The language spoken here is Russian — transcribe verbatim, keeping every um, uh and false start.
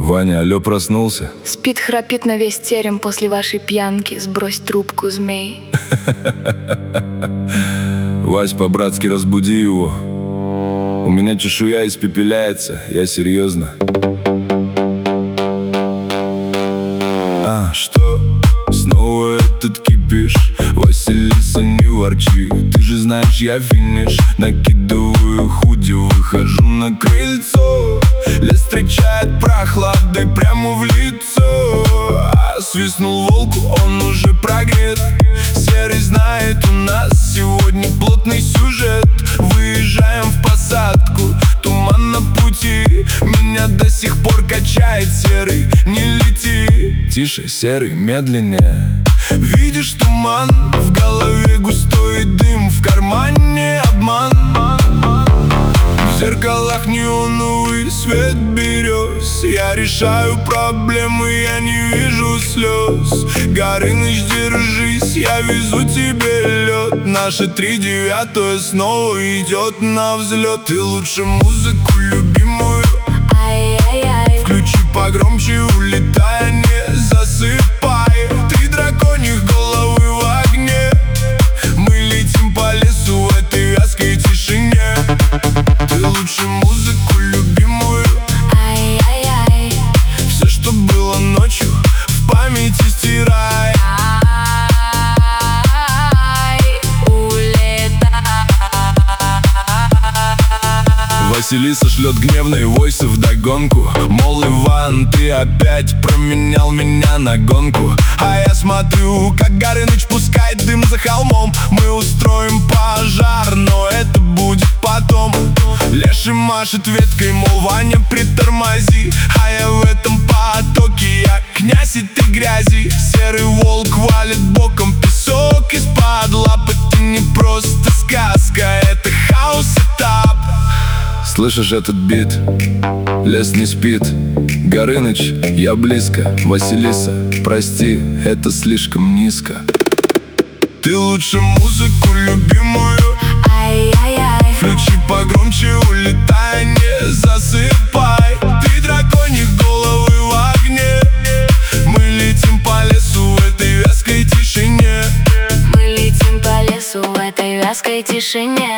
Ваня, алло, проснулся? Спит, храпит на весь терем после вашей пьянки. Сбрось трубку, змей. Вась, по-братски разбуди его. У меня чешуя испепеляется, я серьезно. А, что? Снова этот кипиш? Василиса, не ворчи. Ты же знаешь, я финиш. Накидываю худи, выхожу на крыльцо. Лес встречает прохладой прямо в лицо. А свистнул волк, он уже прогрет. Серый знает, у нас сегодня плотный сюжет. Выезжаем в посадку, туман на пути. Меня до сих пор качает серый, не лети. Тише, серый, медленнее. Видишь туман, в голове густой дым, в кармане обман. В зеркалах неоновый свет берез. Я решаю проблемы, я не вижу слез. Горыныч, держись, я везу тебе лед. Наша три девятая снова идет на взлет. Ты лучше музыку любимую включи погромче, улетай, не засыпай. Три драконьих головы в огне. Мы летим по лесу в этой вязкой тишине. Ты лучше музыку любимую. Ай-яй-яй. Все, что было ночью, в памяти стирай. Василиса шлет гневные войсы вдогонку. Мол, Иван, ты опять променял меня на гонку. А я смотрю, как Горыныч пускает дым за холмом. Мы устроим пожар, но это будет потом. Леший машет веткой, мол, Ваня, притормози. А я в этом потоке, я князь этой грязи. Серый волк валит боком песок из-под лап. Это не просто сказка, это хаос-этап. Слышишь этот бит? Лес не спит. Горыныч, я близко. Василиса, прости, это слишком низко. Ты лучше музыку любимую. Ай-яй-яй. Включи погромче, улетай, не засыпай. Три драконьих головы в огне. Мы летим по лесу в этой вязкой тишине. Мы летим по лесу в этой вязкой тишине.